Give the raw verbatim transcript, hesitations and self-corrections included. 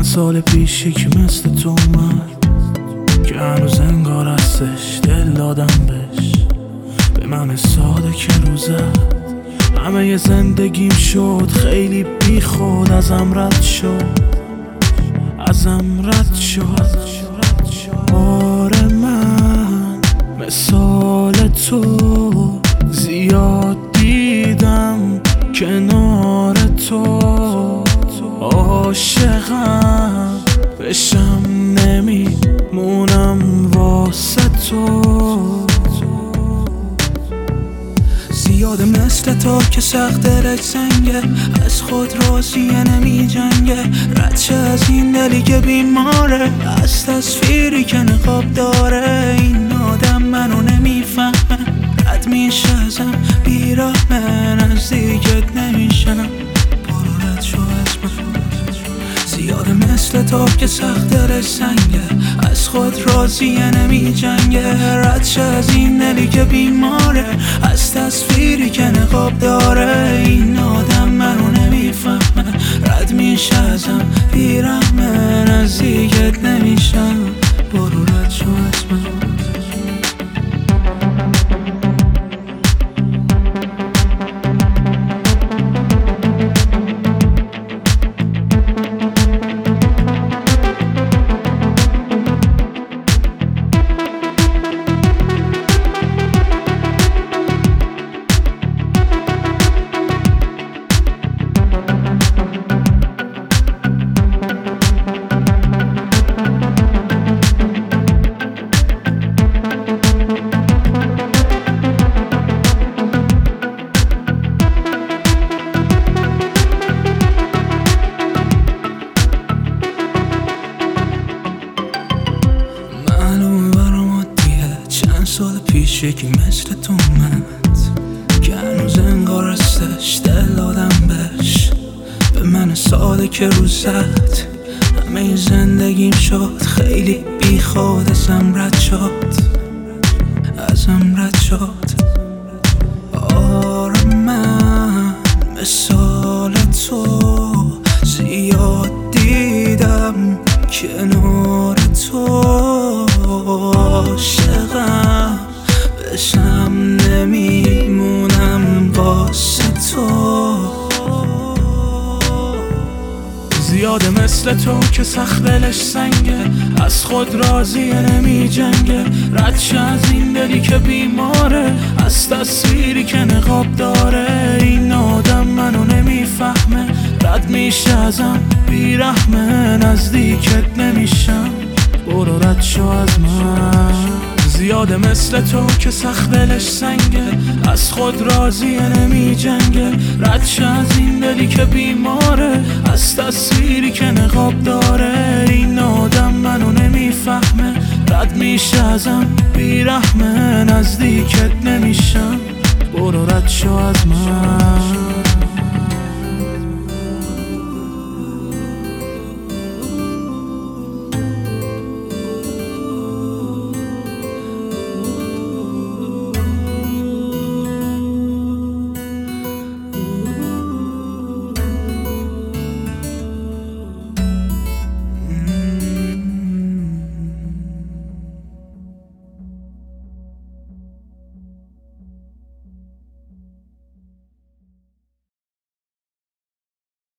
سال پیش یکی مثل تو اومد که هنوز انگار هستش، دل دادم بهش، به من ساده که رو زد. همه ی زندگیم شد خیلی بی خود، ازم رد شد ازم رد شد. آره من مثال تو زیاد دیدم، کنار تو عاشقم بشم نمیمونم واسه تو. زیاده مثل تو که سخت دلش سنگه، از خود راضیه نمی جنگه، ردشه از این دلی که بیماره، از تصویری که نقاب داره. این آدم منو نمیفهمه، رد میشه ازم بیرحمه، نزدیکت نمیشم، برو رد شو از من. زیاده مثل تو که سخت دلش سنگه، از خود راضیه نمی جنگه، ردشه از این دلی که بیماره، از تصویری که نقاب داره. این آدم منو نمیفهمه، رد میشه ازم بیرحمه، نزدیکت نمیشم، برو رد شو از من. سال پیش یکی مثل تو اومد که هنوز انگار هستش، دل دادم بهش، به من ساده که رو زد. همه زندگیم شد خیلی بی خود، ازم رد شد ازم رد شد. آره من مثال تو زیاد دیدم، کنار تو عاشقم بشم نمیمونم واسه تو. زیاده مثل تو که سخت دلش سنگه، از خود راضیه نمی جنگه، ردشه از این دلی که بیماره، از تصویری که نقاب داره. این آدم منو نمیفهمه، رد میشه ازم بیرحمه، نزدیکت نمیشم، برو رد شو از من. زیاده مثل تو که سخت دلش سنگه، از خود راضیه نمی جنگه، ردشه از این دلی که بیماره، از تصویری که نقاب داره. این آدم منو نمیفهمه، رد میشه ازم بیرحمه، نزدیکت نمیشم، برو رد شو از من.